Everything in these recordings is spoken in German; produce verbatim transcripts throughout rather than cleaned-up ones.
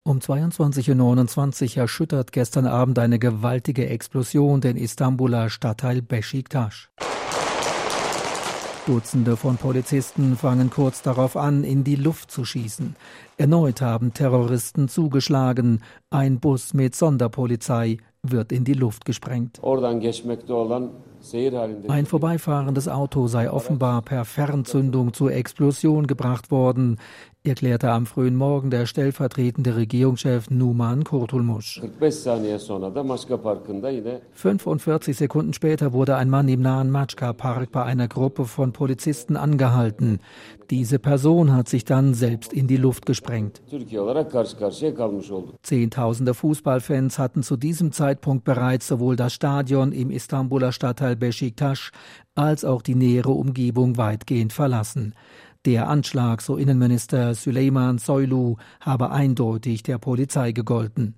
Um zweiundzwanzig Uhr neunundzwanzig erschüttert gestern Abend eine gewaltige Explosion den Istanbuler Stadtteil Beşiktaş. Dutzende von Polizisten fangen kurz darauf an, in die Luft zu schießen. Erneut haben Terroristen zugeschlagen. Ein Bus mit Sonderpolizei wird in die Luft gesprengt. Ein vorbeifahrendes Auto sei offenbar per Fernzündung zur Explosion gebracht worden, erklärte am frühen Morgen der stellvertretende Regierungschef Numan Kurtulmuş. fünfundvierzig Sekunden später wurde ein Mann im nahen Maçka Park bei einer Gruppe von Polizisten angehalten. Diese Person hat sich dann selbst in die Luft gesprengt. Zehntausende Fußballfans hatten zu diesem Zeitpunkt bereits sowohl das Stadion im Istanbuler Stadtteil Beşiktaş als auch die nähere Umgebung weitgehend verlassen. Der Anschlag, so Innenminister Süleyman Soylu, habe eindeutig der Polizei gegolten.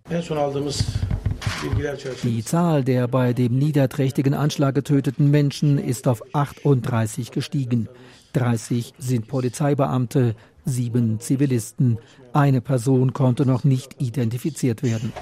Die Zahl der bei dem niederträchtigen Anschlag getöteten Menschen ist auf achtunddreißig gestiegen. dreißig sind Polizeibeamte, sieben Zivilisten. Eine Person konnte noch nicht identifiziert werden.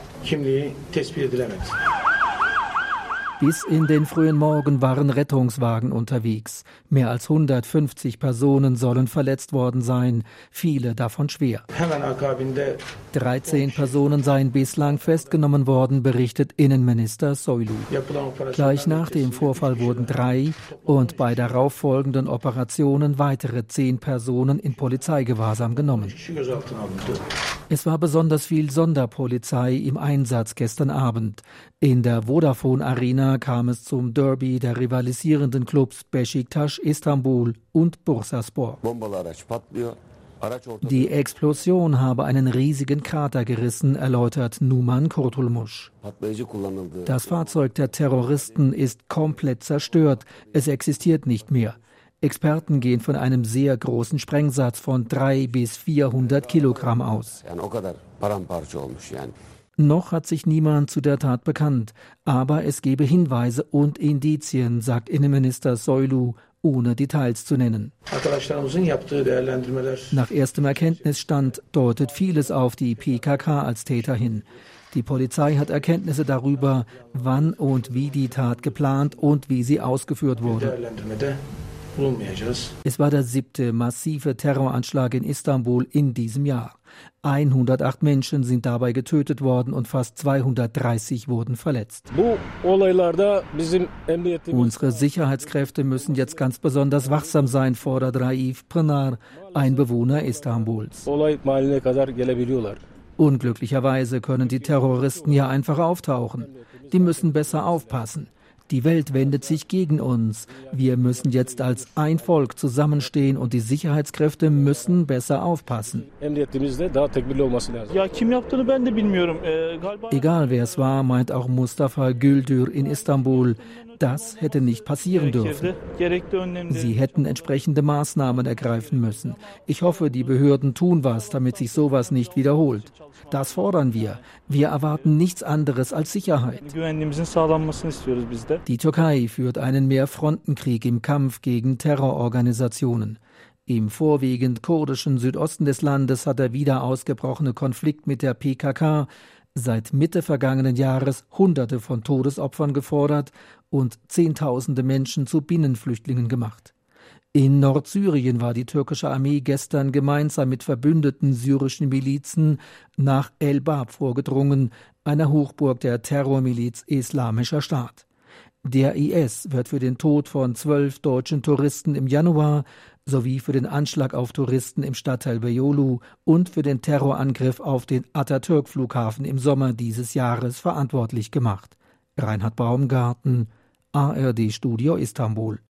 Bis in den frühen Morgen waren Rettungswagen unterwegs. Mehr als hundertfünfzig Personen sollen verletzt worden sein, viele davon schwer. dreizehn Personen seien bislang festgenommen worden, berichtet Innenminister Soylu. Gleich nach dem Vorfall wurden drei und bei darauffolgenden Operationen weitere zehn Personen in Polizeigewahrsam genommen. Es war besonders viel Sonderpolizei im Einsatz gestern Abend. In der Vodafone Arena kam es zum Derby der rivalisierenden Clubs Beşiktaş Istanbul und Bursaspor. Die Explosion habe einen riesigen Krater gerissen, erläutert Numan Kurtulmuş. Das Fahrzeug der Terroristen ist komplett zerstört. Es existiert nicht mehr. Experten gehen von einem sehr großen Sprengsatz von dreihundert bis vierhundert Kilogramm aus. Noch hat sich niemand zu der Tat bekannt, aber es gebe Hinweise und Indizien, sagt Innenminister Soylu, ohne Details zu nennen. Nach erstem Erkenntnisstand deutet vieles auf die P K K als Täter hin. Die Polizei hat Erkenntnisse darüber, wann und wie die Tat geplant und wie sie ausgeführt wurde. Es war der siebte massive Terroranschlag in Istanbul in diesem Jahr. hundertacht Menschen sind dabei getötet worden und fast zweihundertdreißig wurden verletzt. Unsere Sicherheitskräfte müssen jetzt ganz besonders wachsam sein, fordert Raif Pınar, ein Bewohner Istanbuls. Unglücklicherweise können die Terroristen hier einfach auftauchen. Die müssen besser aufpassen. Die Welt wendet sich gegen uns. Wir müssen jetzt als ein Volk zusammenstehen und die Sicherheitskräfte müssen besser aufpassen. Egal wer es war, meint auch Mustafa Güldür in Istanbul, das hätte nicht passieren dürfen. Sie hätten entsprechende Maßnahmen ergreifen müssen. Ich hoffe, die Behörden tun was, damit sich sowas nicht wiederholt. Das fordern wir. Wir erwarten nichts anderes als Sicherheit. Die Türkei führt einen Mehrfrontenkrieg im Kampf gegen Terrororganisationen. Im vorwiegend kurdischen Südosten des Landes hat der wieder ausgebrochene Konflikt mit der P K K seit Mitte vergangenen Jahres Hunderte von Todesopfern gefordert und Zehntausende Menschen zu Binnenflüchtlingen gemacht. In Nordsyrien war die türkische Armee gestern gemeinsam mit verbündeten syrischen Milizen nach El-Bab vorgedrungen, einer Hochburg der Terrormiliz Islamischer Staat. Der I S wird für den Tod von zwölf deutschen Touristen im Januar sowie für den Anschlag auf Touristen im Stadtteil Beyoğlu und für den Terrorangriff auf den Atatürk-Flughafen im Sommer dieses Jahres verantwortlich gemacht. Reinhard Baumgarten, A R D Studio Istanbul.